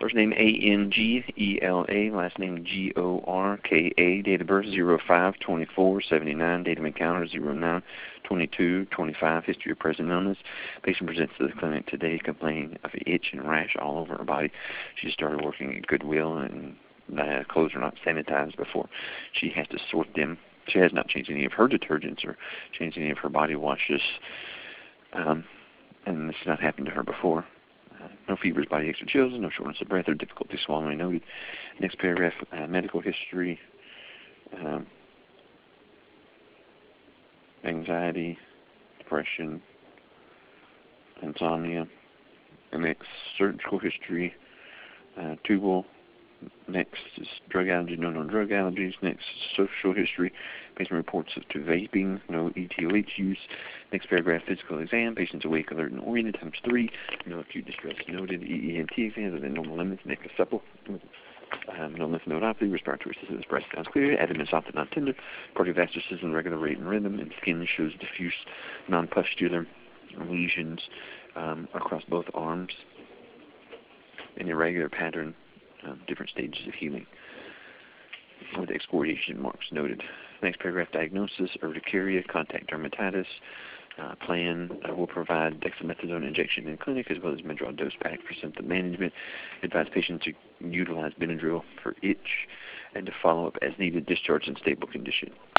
First name Angela, last name Gorka, date of birth 05/24/79, date of encounter 09/22/25, history of present illness. Patient presents to the clinic today complaining of itch and rash all over her body. She started working at Goodwill, and clothes are not sanitized before she has to sort them. She has not changed any of her detergents or changed any of her body washes, and this has not happened to her before. No fevers, body aches or chills, no shortness of breath or difficulty swallowing noted. Next paragraph, medical history, anxiety, depression, insomnia. And next, surgical history, tubal. Next is drug allergy, no known drug allergies. Next, social history. Patient reports to vaping, no ETOH use. Next paragraph, physical exam. Patient's awake, alert, and oriented, times 3. No acute distress noted. EENT exam within normal limits. Neck is supple. No lymph nodopathy. Respiratory system breast sounds clear. Abdomen soft and not tender. Cardiovascular system regular rate and rhythm. And skin shows diffuse, non-pustular lesions across both arms in irregular pattern. Different stages of healing with excoriation marks noted. Next paragraph, diagnosis, urticaria, contact dermatitis. Plan will provide dexamethasone injection in clinic as well as Medrol dose pack for symptom management. Advise patients to utilize Benadryl for itch and to follow up as needed, discharge in stable condition.